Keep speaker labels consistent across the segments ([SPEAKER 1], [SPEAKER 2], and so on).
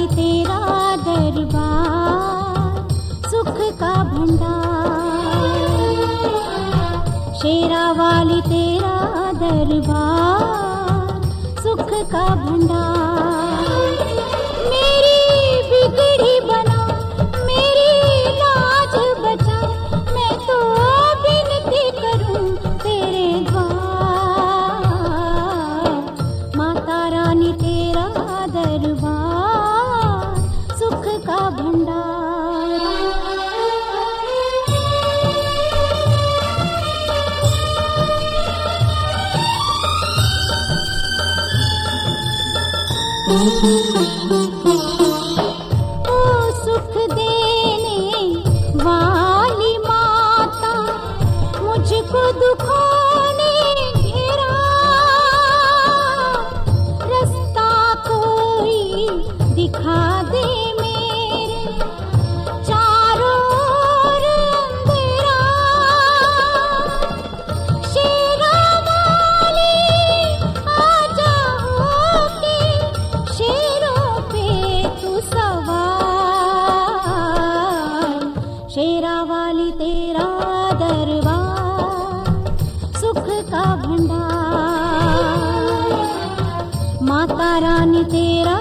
[SPEAKER 1] वाली तेरा दरबार सुख का भंडार, शेरा वाली तेरा दरबार सुख का भंडार। मेरी बिगड़ी बना, मेरी लाज बचा, मैं तो विनती करूं तेरे द्वार। माता रानी तेरा दरबार सुख का भंडार। ओ सुख देने वाली माता, मुझको दुखों ने घेरा, रास्ता कोई दिखा दे मेरे चारों ओर अंधेरा। शेरा वाली आजा होके शेरों पे तू सवार। शेरा वाली तेरा दरबार सुख का भंडार, माता रानी तेरा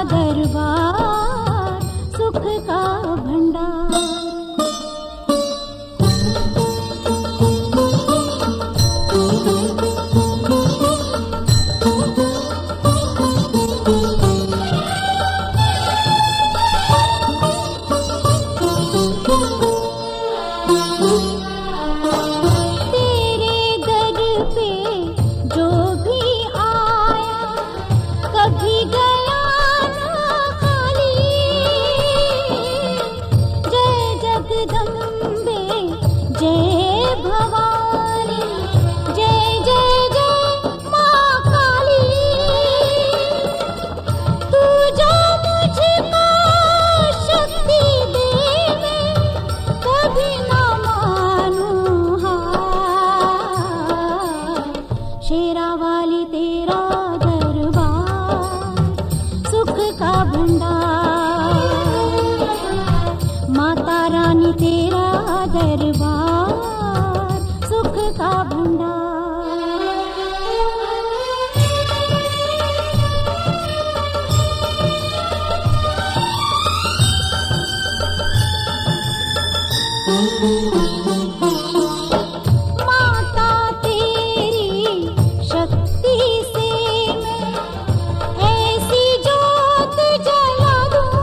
[SPEAKER 1] दरबार सुख का भंडार। तेरे दर पे जो भी आया कभी गया ना खाली। जय जगदम्बे जय भवानी, जय जय जय माँ काली। तू जो मुझको शक्ति दे, मैं कभी ना मानूं हार। शेरा वाली तेरा दरबार सुख का भंडार, माता रानी तेरा दरबार सुख का भंडार। माता तेरी शक्ति से मैं ऐसी जोत जला दूं,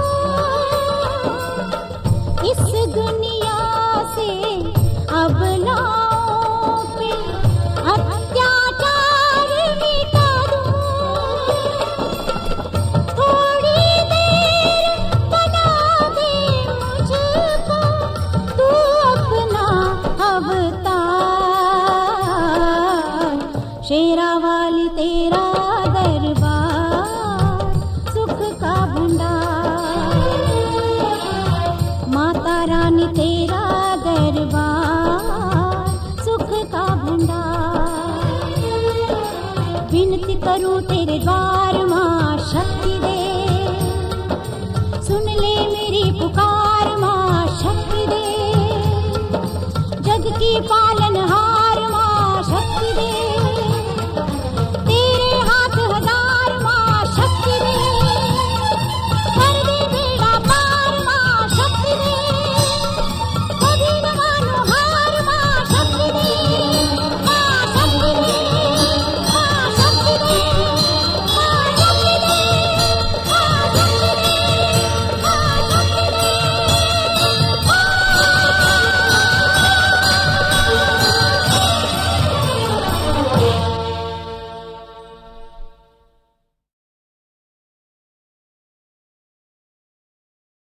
[SPEAKER 1] इस दुनिया से अबलाओं पे अत्याचार मिटा दूं। थोड़ी देर बना दे मुझको तू अपना अवतार। शेरा वाली तेरा दरबार सुख का भंडार, माता रानी तेरा दरबार सुख का भंडार। विनती करूं तेरे द्वार माँ शक्ति दे, सुन ले मेरी पुकार माँ शक्ति दे। जग की पालन